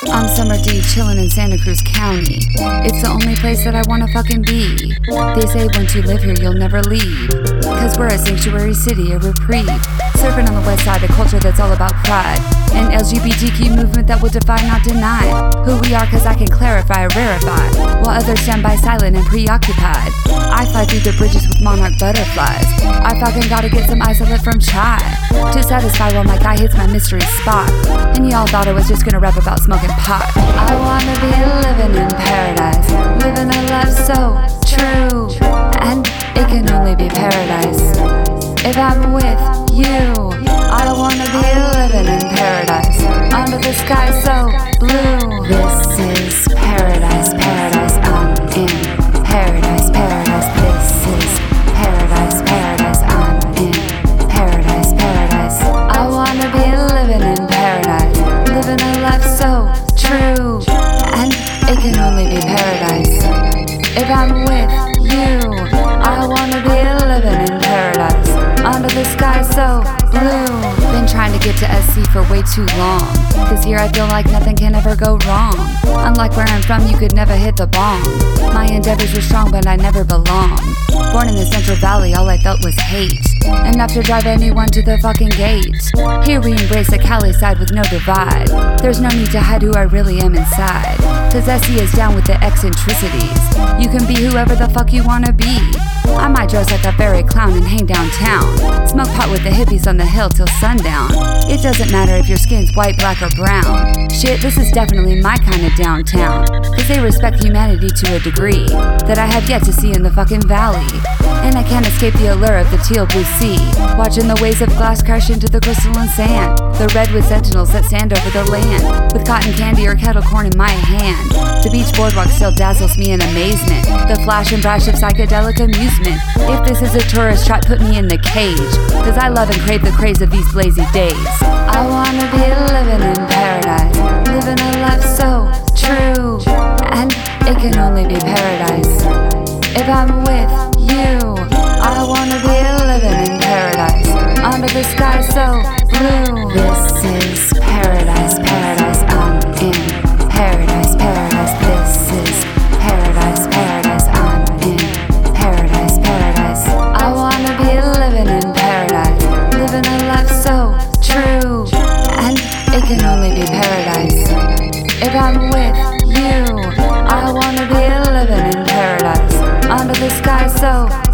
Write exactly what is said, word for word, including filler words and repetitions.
I'm Summer D, chillin' in Santa Cruz County. It's the only place that I wanna fucking be. They say once you live here, you'll never leave. Cause we're a sanctuary city, a reprieve. Surfing on the west side, a culture that's all about pride. An L G B T Q movement that will defy, not deny who we are, cause I can clarify, rarefy, while others stand by silent and preoccupied. I fly through the bridges with monarch butterflies. I fucking gotta get some isolate from chai to satisfy while my guy hits my mystery spot. And y'all thought I was just gonna rap about smoking pot. I wanna be living in paradise, living a life so true, and it can only be paradise if I'm with you. I wanna be living in paradise, under the sky so blue. This is paradise, paradise, I'm in paradise, paradise. This is paradise, paradise, I'm in paradise, paradise. I wanna be living in paradise, living a life so true, and it can only be paradise if I'm with you. I wanna be living in paradise, under the sky so blue. Been trying to get to S C for way too long, cause here I feel like nothing can ever go wrong. Unlike where I'm from, you could never hit the bomb. My endeavors were strong, but I never belonged. Born in the Central Valley, all I felt was hate, enough to drive anyone to the fucking gate. Here we embrace a Cali side with no divide. There's no need to hide who I really am inside, cause S C is down with the eccentricities. You can be whoever the fuck you wanna be. I might dress like a fairy clown and hang downtown, smoke pot with the hippies on the hill till sundown. It doesn't matter if your skin's white, black, or brown. Shit, this is definitely my kind of downtown, cause they respect humanity to a degree that I have yet to see in the fucking valley. And I can't escape the allure of the teal blue sea, watching the waves of glass crash into the crystalline sand. The redwood sentinels that stand over the land, with cotton candy or kettle corn in my hand. The beach boardwalk still dazzles me in amazement, the flash and flash of psychedelic amusement. If this is a tourist trap, put me in the cage, cause I love and crave the craze of these blazy days. I wanna be living in paradise, living a life so true, and it can only be paradise if I'm with you. I wanna be living in paradise, under the sky so blue. This is paradise, paradise, I'm in paradise, paradise. This is paradise, paradise, I'm in paradise, paradise. I wanna be living in paradise, living a life so true, and it can only be paradise if I'm with you. I wanna be living in paradise, under the sky so